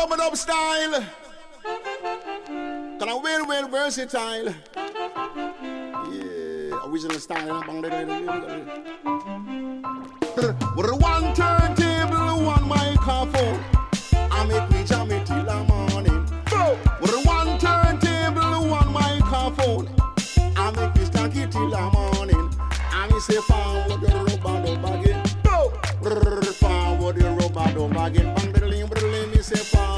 Dub style. Can I well versatile? Yeah, original style. With one turntable, one microphone, I make me jam it till the morning. With one turntable, one microphone, I make me stack it till the morning. I me say forward the road.